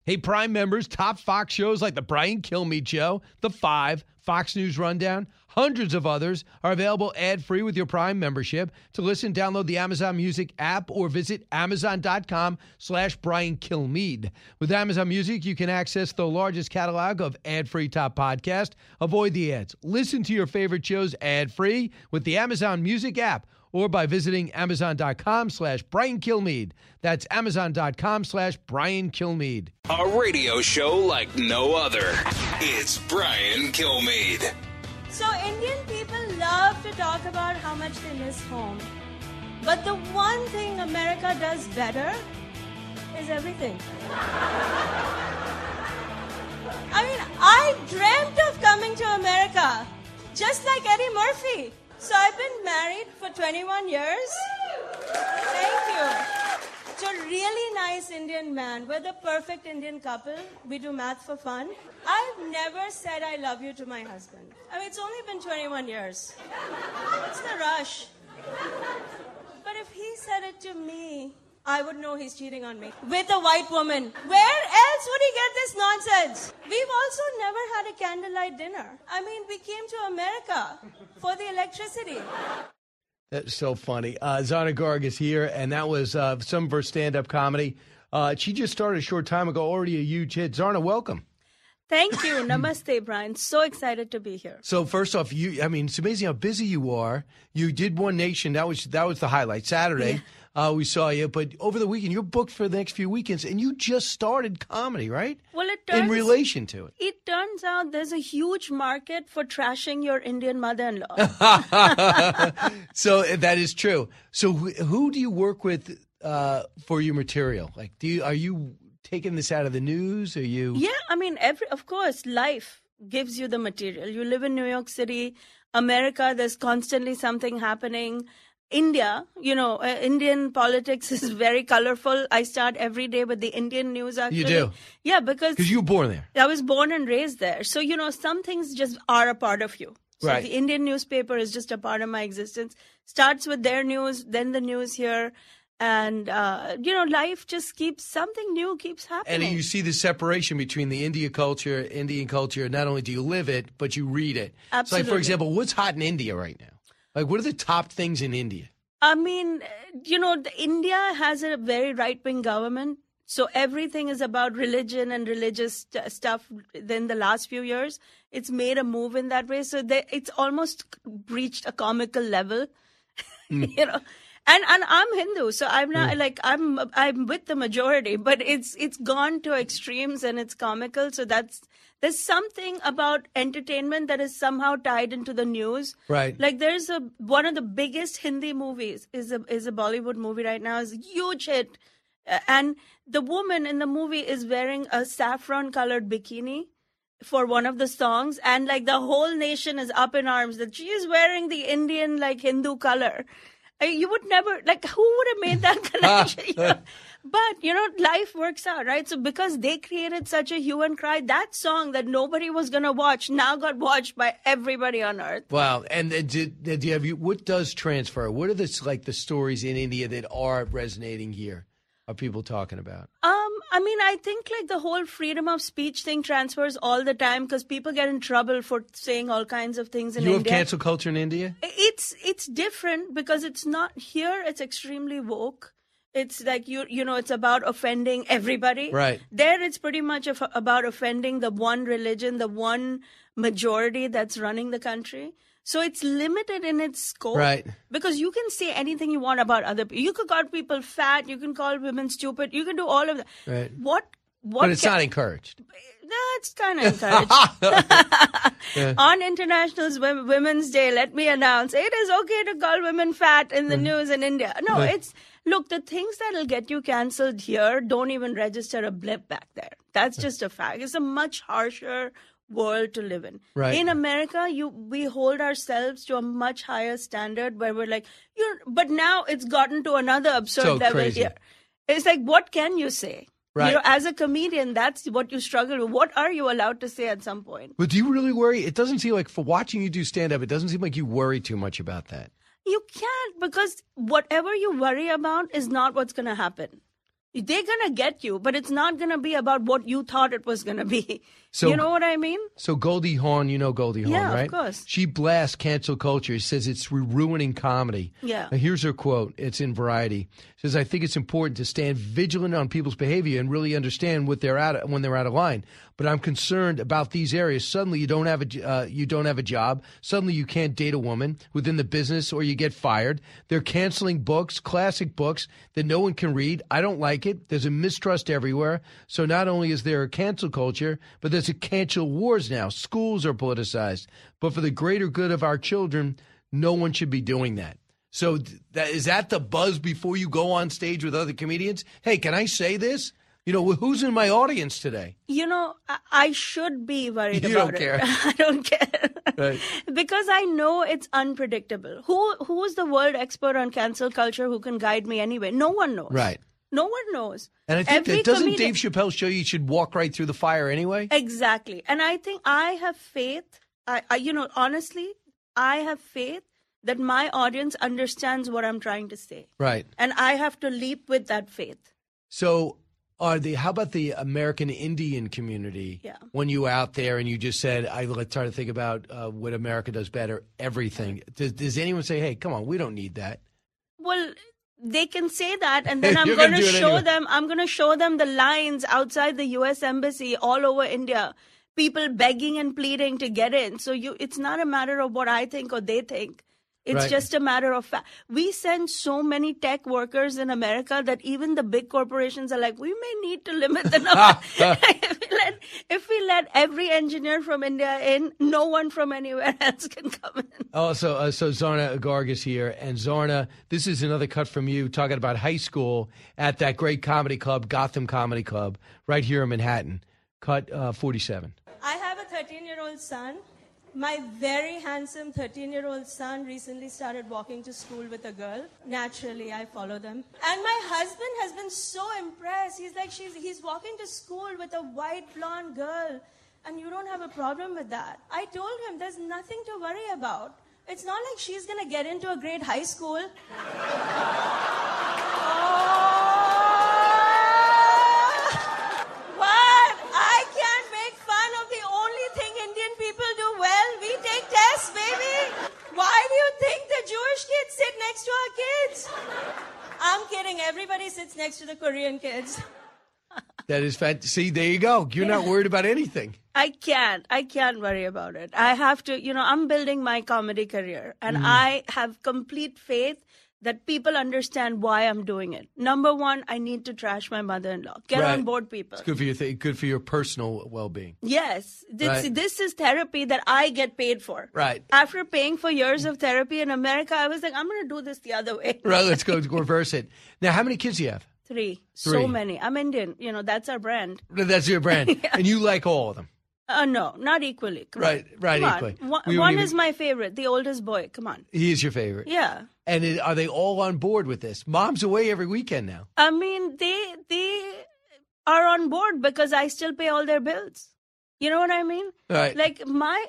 Hey, Prime members, top Fox shows like The Brian Kilmeade Show, The Five, Fox News Rundown, hundreds of others are available ad-free with your Prime membership. To listen, download the Amazon Music app or visit amazon.com/Brian Kilmeade. With Amazon Music, you can access the largest catalog of ad-free top podcasts. Avoid the ads. Listen to your favorite shows ad-free with the Amazon Music app, or by visiting amazon.com/Brian Kilmeade. That's amazon.com/Brian Kilmeade. A radio show like no other. It's Brian Kilmeade. So Indian people love to talk about how much they miss home. But the one thing America does better is everything. I mean, I dreamt of coming to America, just like Eddie Murphy. So I've been married for 21 years. Thank you. To a really nice Indian man. We're the perfect Indian couple. We do math for fun. I've never said I love you to my husband. I mean, it's only been 21 years. What's the rush? But if he said it to me, I would know he's cheating on me with a white woman. Where else would he get this nonsense? We've also never had a candlelight dinner. I mean, we came to America for the electricity. That's so funny. Zana Garg is here, and that was some of her stand-up comedy. She just started a short time ago, already a huge hit. Zana, welcome. Thank you. Namaste, Brian. So excited to be here. So first off, it's amazing how busy you are. You did One Nation. That was the highlight. Saturday, we saw you. But over the weekend, you're booked for the next few weekends, and you just started comedy, right? Well, in relation to it. It turns out there's a huge market for trashing your Indian mother-in-law. So that is true. So who do you work with for your material? Like, are you taking this out of the news? Are you? Yeah, I mean, of course, life gives you the material. You live in New York City, America, there's constantly something happening. India, Indian politics is very colorful. I start every day with the Indian news, actually. You do? Yeah, because you were born there. I was born and raised there. So, some things just are a part of you. So right. The Indian newspaper is just a part of my existence. Starts with their news, then the news here. And, life just something new keeps happening. And you see the separation between the Indian culture. Not only do you live it, but you read it. Absolutely. So, like, for example, what's hot in India right now? Like, what are the top things in India? I mean, India has a very right-wing government. So everything is about religion and religious stuff. In the last few years, it's made a move in that way. So it's almost reached a comical level, And I'm Hindu, so I'm not I'm with the majority, but it's gone to extremes and it's comical. So there's something about entertainment that is somehow tied into the news. Right. Like there's one of the biggest Hindi movies is a Bollywood movie right now. It's a huge hit, and the woman in the movie is wearing a saffron colored bikini for one of the songs, and like the whole nation is up in arms that she is wearing the Indian Hindu color. You would never, who would have made that connection? But, life works out, right? So because they created such a hue and cry, that song that nobody was going to watch now got watched by everybody on earth. Wow. And what does transfer? What are the stories in India that are resonating here? Are people talking about? I think the whole freedom of speech thing transfers all the time because people get in trouble for saying all kinds of things in India. You have cancel culture in India? It's different because it's not here. It's extremely woke. It's like, it's about offending everybody. Right. There it's pretty much about offending the one religion, the one majority that's running the country. So it's limited in its scope. Right. Because you can say anything you want about other people. You could call people fat. You can call women stupid. You can do all of that. Right. What but it's not encouraged. No, it's kind of encouraged. Yeah. On International Women's Day, let me announce, it is okay to call women fat in the news in India. No, look, the things that will get you canceled here don't even register a blip back there. That's just a fact. It's a much harsher world to live in. Right. In America, we hold ourselves to a much higher standard where we're like, but now it's gotten to another absurd level here. It's like, what can you say? Right. As a comedian, that's what you struggle with. What are you allowed to say at some point? But do you really worry? It doesn't seem like, for watching you do stand-up, it doesn't seem like you worry too much about that. You can't, because whatever you worry about is not what's going to happen. They're going to get you, but it's not going to be about what you thought it was going to be. So, you know what I mean? So Goldie Hawn, you know Goldie Hawn, Yeah, right? of course. She blasts cancel culture. She says it's ruining comedy. Yeah. Now, here's her quote. It's in Variety. She says, I think it's important to stand vigilant on people's behavior and really understand what they're at when they're out of line. But I'm concerned about these areas. Suddenly you don't have a job. Suddenly you can't date a woman within the business, or you get fired. They're canceling books, classic books that no one can read. I don't like it. There's a mistrust everywhere. So not only is there a cancel culture, but there's a cancel wars now. Schools are politicized. But for the greater good of our children, no one should be doing that. So is that the buzz before you go on stage with other comedians? Hey, can I say this? You know, who's in my audience today? You know, I should be worried You about don't care. it. I don't care. Right. Because I know it's unpredictable. Who is the world expert on cancel culture who can guide me anyway? No one knows. Right. No one knows. And I think Every that doesn't comedian- Dave Chappelle show you should walk right through the fire anyway? Exactly. And I think I have faith. Honestly, I have faith that my audience understands what I'm trying to say. Right. And I have to leap with that faith. So how about the American Indian community? Yeah. When you were out there and you just said, let's try to think about what America does better, everything. Does anyone say, hey, come on, we don't need that? Well, they can say that, and then I'm You're going gonna to do it show anyway. them. I'm going to show them the lines outside the U.S. Embassy all over India. People begging and pleading to get in. So it's not a matter of what I think or they think. It's Right. just a matter of fact. We send so many tech workers in America that even the big corporations are like, we may need to limit the number. if we let every engineer from India in, no one from anywhere else can come in. Oh, so Zarna Garg is here. And Zarna, this is another cut from you talking about high school at that great comedy club, Gotham Comedy Club, right here in Manhattan. Cut 47. I have a 13-year-old son. My very handsome 13-year-old son recently started walking to school with a girl. Naturally, I follow them. And my husband has been so impressed. He's like, he's walking to school with a white blonde girl, and you don't have a problem with that. I told him there's nothing to worry about. It's not like she's going to get into a great high school. What? I can't make fun of the only thing Indian people do well. We take tests, baby. Why do you think the Jewish kids sit next to our kids? I'm kidding. Everybody sits next to the Korean kids. That is fantastic. See, there you go. You're not worried about anything. I can't worry about it. I have to, I'm building my comedy career, and I have complete faith that people understand why I'm doing it. Number one, I need to trash my mother-in-law. Get Right. on board, people. It's good for your good for your personal well-being. Yes. Right. This is therapy that I get paid for. Right. After paying for years of therapy in America, I was like, I'm going to do this the other way. Right, let's go reverse it. Now, how many kids do you have? Three. Three. So many. I'm Indian. That's our brand. That's your brand. And you like all of them. No, not equally. Come on. Right, Come equally. on. We One wouldn't is even- my favorite, the oldest boy. Come on. He is your favorite. Yeah. And are they all on board with this? Mom's away every weekend now. I mean, they are on board because I still pay all their bills. You know what I mean? Right. Like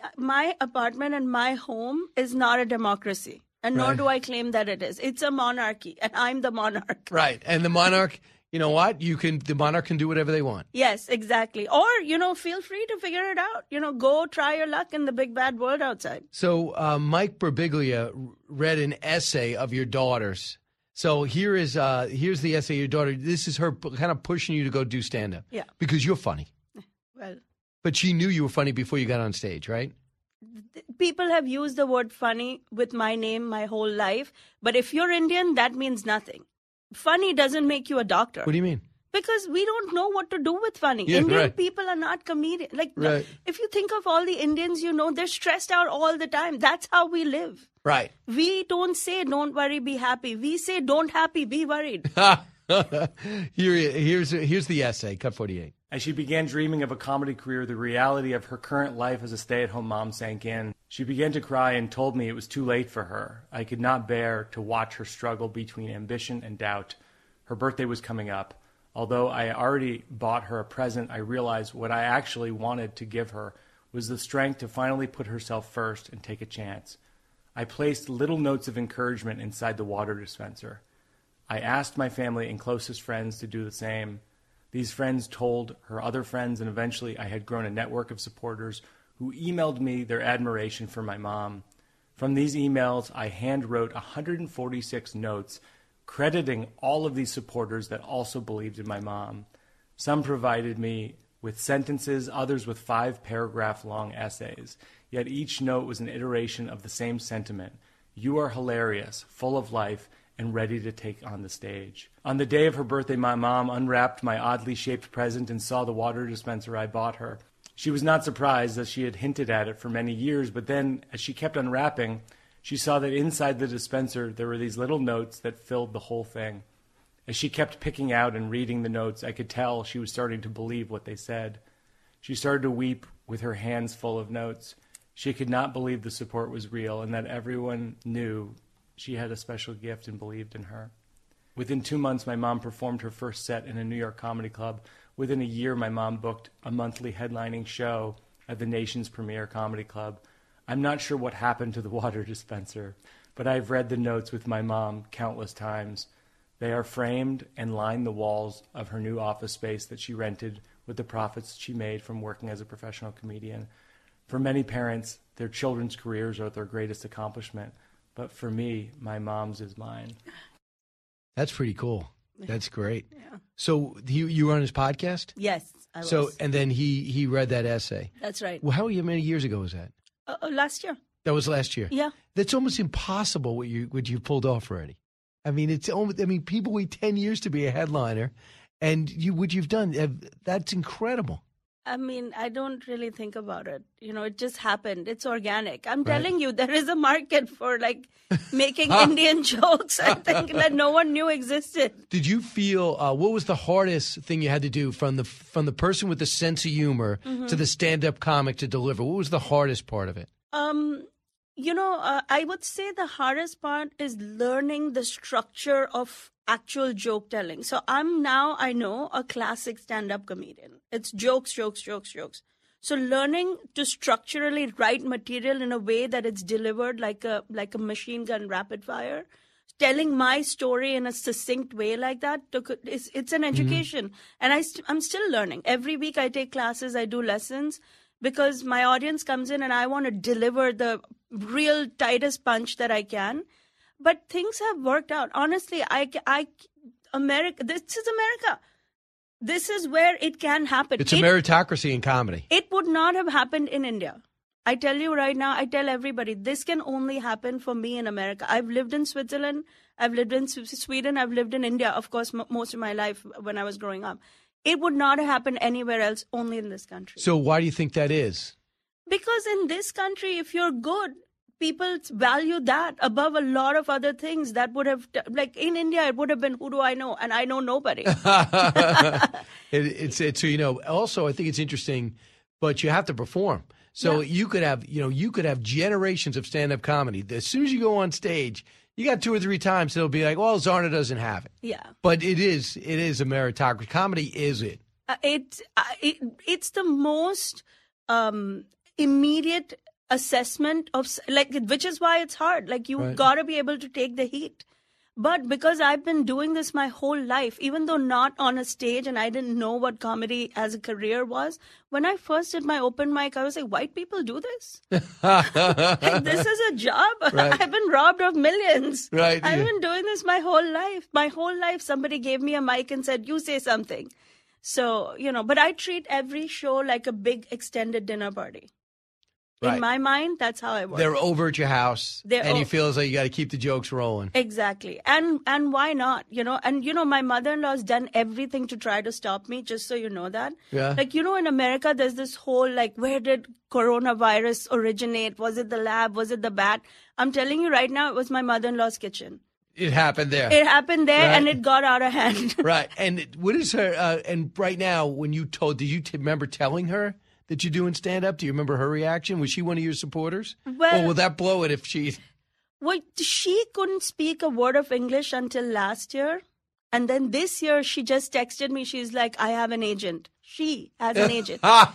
my apartment and my home is not a democracy, and nor Right. do I claim that it is. It's a monarchy, and I'm the monarch. Right. And the monarch, you know what? The monarch can do whatever they want. Yes, exactly. Or feel free to figure it out. Go try your luck in the big bad world outside. So Mike Birbiglia read an essay of your daughter's. So here's the essay of your daughter. This is her kind of pushing you to go do stand-up. Yeah. Because you're funny. Well, But she knew you were funny before you got on stage, right? people have used the word funny with my name my whole life, but if you're Indian, that means nothing. Funny doesn't make you a doctor. What do you mean? Because we don't know what to do with funny. Yeah, Indian right. people are not comedians. Right. If you think of all the Indians, they're stressed out all the time. That's how we live. Right. We don't say, don't worry, be happy. We say, don't happy, be worried. Here's the essay, cut 48. As she began dreaming of a comedy career, the reality of her current life as a stay-at-home mom sank in. She began to cry and told me it was too late for her. I could not bear to watch her struggle between ambition and doubt. Her birthday was coming up. Although I already bought her a present, I realized what I actually wanted to give her was the strength to finally put herself first and take a chance. I placed little notes of encouragement inside the water dispenser. I asked my family and closest friends to do the same. These friends told her other friends, and eventually I had grown a network of supporters who emailed me their admiration for my mom. From these emails, I hand-wrote 146 notes crediting all of these supporters that also believed in my mom. Some provided me with sentences, others with 5-paragraph-long essays. Yet each note was an iteration of the same sentiment. You are hilarious, full of life, and ready to take on the stage. On the day of her birthday, my mom unwrapped my oddly shaped present and saw the water dispenser I bought her. She was not surprised, as she had hinted at it for many years, but then, as she kept unwrapping, she saw that inside the dispenser there were these little notes that filled the whole thing. As she kept picking out and reading the notes, I could tell she was starting to believe what they said. She started to weep with her hands full of notes. She could not believe the support was real and that everyone knew she had a special gift and believed in her. Within 2 months, my mom performed her first set in a New York comedy club. Within a year, my mom booked a monthly headlining show at the nation's premier comedy club. I'm not sure what happened to the water dispenser, but I've read the notes with my mom countless times. They are framed and line the walls of her new office space that she rented with the profits she made from working as a professional comedian. For many parents, their children's careers are their greatest accomplishment. But for me, my mom's is mine. That's pretty cool. That's great. Yeah. So you were on his podcast? Yes, I was. So, and then he read that essay. That's right. Well, how many years ago was that? Last year. That was last year? Yeah. That's almost impossible what you pulled off already. I mean, people wait 10 years to be a headliner, and what you've done, that's incredible. I mean, I don't really think about it. It just happened. It's organic. I'm telling you, there is a market for making Indian jokes, I think, that no one knew existed. Did you feel, what was the hardest thing you had to do from the person with the sense of humor to the stand-up comic to deliver? What was the hardest part of it? I would say the hardest part is learning the structure of actual joke telling. So I know a classic stand-up comedian. It's jokes, jokes, jokes, jokes. So learning to structurally write material in a way that it's delivered like a machine gun rapid fire, telling my story in a succinct way like that, it's an education. And I'm still learning. Every week I take classes, I do lessons, because my audience comes in and I want to deliver the real tightest punch that I can. But things have worked out. Honestly, America, this is America. This is where it can happen. It's a meritocracy in comedy. It would not have happened in India. I tell you right now, I tell everybody, this can only happen for me in America. I've lived in Switzerland. I've lived in Sweden. I've lived in India, of course, most of my life when I was growing up. It would not have happened anywhere else, only in this country. So why do you think that is? Because in this country, if you're good, people value that above a lot of other things that would have, in India, it would have been, who do I know? And I know nobody. Also, I think it's interesting, but you have to perform. So you could have generations of stand-up comedy. As soon as you go on stage, you got 2 or 3 times it'll be like, well, Zarna doesn't have it. Yeah. But it is a meritocracy. Comedy is it. It's the most immediate assessment of which is why it's hard. You've got to be able to take the heat. But because I've been doing this my whole life, even though not on a stage and I didn't know what comedy as a career was, when I first did my open mic, I was like, white people do this? This is a job. Right. I've been robbed of millions. Right. I've been doing this my whole life. My whole life, somebody gave me a mic and said, you say something. So, but I treat every show like a big extended dinner party. Right. In my mind, that's how I work. They're over at your house, and you feel as though you got to keep the jokes rolling. Exactly. And why not? And my mother-in-law's done everything to try to stop me, just so you know that. Yeah. In America, there's this whole, where did coronavirus originate? Was it the lab? Was it the bat? I'm telling you right now, it was my mother-in-law's kitchen. It happened there. It happened there, right. And it got out of hand. Right. And what is her, and right now, when you did you remember telling her that you're doing stand-up? Do you remember her reaction? Was she one of your supporters? Well, or will that blow it if she... Well, she couldn't speak a word of English until last year. And then this year, she just texted me. She's like, I have an agent. She has an agent.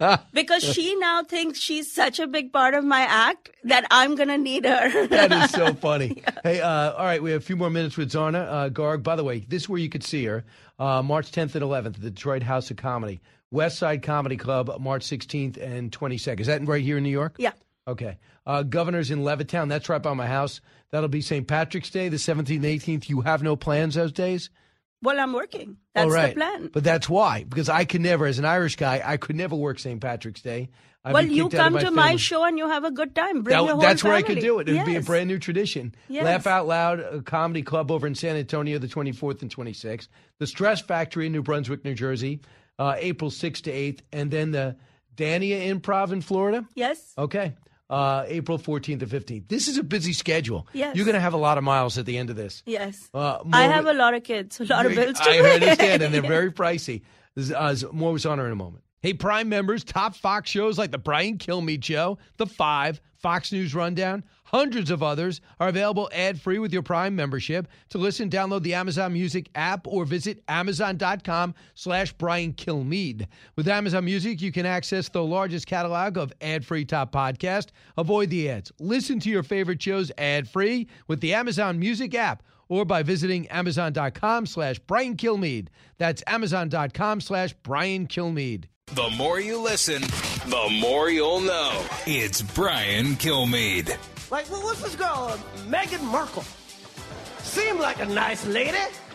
because she now thinks she's such a big part of my act that I'm going to need her. That is so funny. Yeah. Hey, all right, we have a few more minutes with Zarna Garg. By the way, this is where you could see her, March 10th and 11th at the Detroit House of Comedy. West Side Comedy Club, March 16th and 22nd. Is that right here in New York? Yeah. Okay. Governor's in Levittown. That's right by my house. That'll be St. Patrick's Day, the 17th and 18th. You have no plans those days? Well, I'm working. That's the plan. But that's why. Because I could never, as an Irish guy, I could never work St. Patrick's Day. Well, you come to my show and you have a good time. Bring your whole That's family. where I could do it. It would be a brand new tradition. Yes. Laugh Out Loud, a comedy club over in San Antonio, the 24th and 26th. The Stress Factory in New Brunswick, New Jersey, April 6th to 8th. And then the Dania Improv in Florida. Yes. Okay. April 14th and 15th. This is a busy schedule. Yes. You're going to have a lot of miles at the end of this. Yes. I have a lot of kids, a lot of bills to pay. I understand, and they're very pricey. More with Zarna in a moment. Hey, Prime members, top Fox shows like The Brian Kilmeade Show, The Five, Fox News Rundown, hundreds of others are available ad-free with your Prime membership. To listen, download the Amazon Music app or visit Amazon.com/Brian Kilmeade. With Amazon Music, you can access the largest catalog of ad-free top podcasts. Avoid the ads. Listen to your favorite shows ad-free with the Amazon Music app or by visiting Amazon.com/Brian Kilmeade. That's Amazon.com/Brian Kilmeade. The more you listen, the more you'll know. It's Brian Kilmeade. Like, what's this girl, Meghan Markle? Seemed like a nice lady.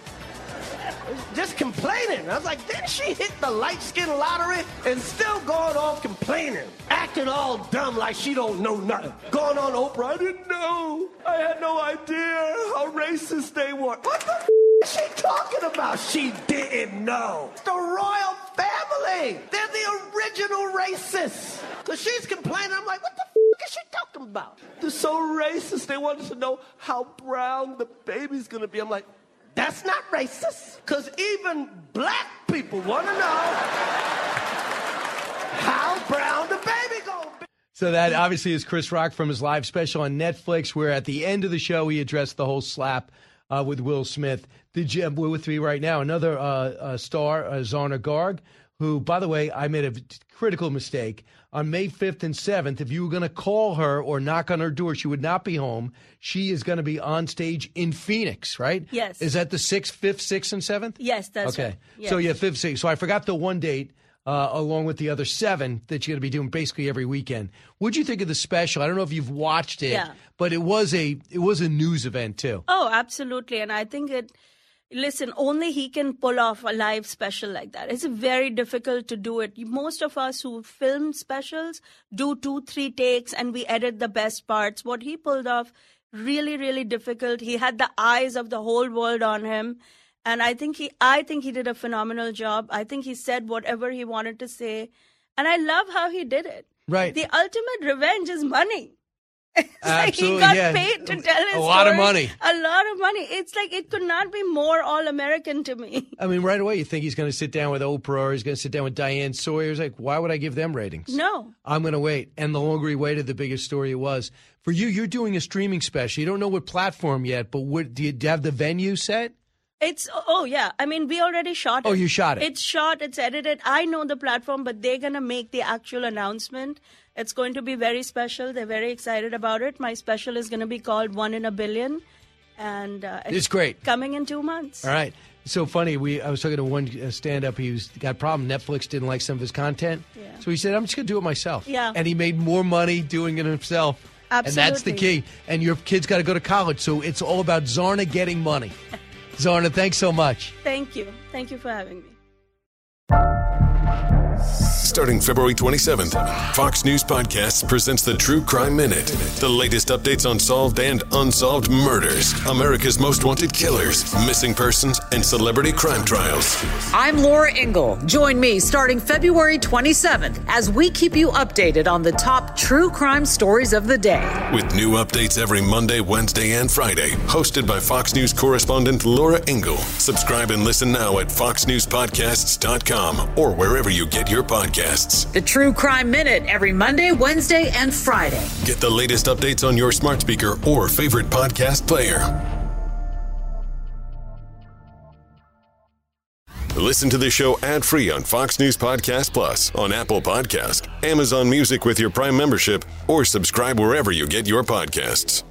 Just complaining. I was like, didn't she hit the light skin lottery and still going on complaining? Acting all dumb like she don't know nothing. Going on Oprah, I didn't know. I had no idea how racist they were. What the is she talking about? She didn't know. It's the royal family. They're the original racists. Because she's complaining. I'm like, what the is she talking about? They're so racist. They wanted to know how brown the baby's going to be. I'm like, that's not racist. Because even black people want to know how brown the baby going to be. So that obviously is Chris Rock from his live special on Netflix, where at the end of the show he addressed the whole slap with Will Smith. We're with me right now, another star, Zarna Garg, who, by the way, I made a critical mistake. On May 5th and 7th, if you were going to call her or knock on her door, she would not be home. She is going to be on stage in Phoenix, right? Yes. Is that the 6th, 5th, 6th, and 7th? Yes, that's right. Okay. Yes. So, yeah, 5th, 6th. So I forgot the one date. Along with the other 7 that you're going to be doing basically every weekend. What'd you think of the special? I don't know if you've watched it, but it was a news event too. Oh, absolutely. And I think listen, only he can pull off a live special like that. It's very difficult to do it. Most of us who film specials do 2-3 takes and we edit the best parts. What he pulled off, really, really difficult. He had the eyes of the whole world on him. And I think he did a phenomenal job. I think he said whatever he wanted to say. And I love how he did it. Right. The ultimate revenge is money. Absolutely, like he got paid to tell his story. A lot of money. A lot of money. It's like it could not be more all-American to me. I mean, right away you think he's going to sit down with Oprah or he's going to sit down with Diane Sawyer. It's like, why would I give them ratings? No. I'm going to wait. And the longer he waited, the bigger story it was. For you, you're doing a streaming special. You don't know what platform yet, but do you have the venue set? Yeah. I mean, we already shot it. Oh, you shot it. It's shot, it's edited. I know the platform, but they're going to make the actual announcement. It's going to be very special. They're very excited about it. My special is going to be called 1 in a Billion. And it's great. Coming in 2 months. All right. It's so funny. I was talking to one stand-up. He got a problem. Netflix didn't like some of his content. Yeah. So he said, I'm just going to do it myself. Yeah. And he made more money doing it himself. Absolutely. And that's the key. And your kid's got to go to college. So it's all about Zarna getting money. Zarna, thanks so much. Thank you. Thank you for having me. Starting February 27th, Fox News Podcasts presents the True Crime Minute. The latest updates on solved and unsolved murders, America's most wanted killers, missing persons, and celebrity crime trials. I'm Laura Ingle. Join me starting February 27th as we keep you updated on the top true crime stories of the day. With new updates every Monday, Wednesday, and Friday. Hosted by Fox News correspondent Laura Ingle. Subscribe and listen now at foxnewspodcasts.com or wherever you get your podcasts. The True Crime Minute every Monday, Wednesday, and Friday. Get the latest updates on your smart speaker or favorite podcast player. Listen to the show ad-free on Fox News Podcast Plus, on Apple Podcast, Amazon Music with your Prime membership, or subscribe wherever you get your podcasts.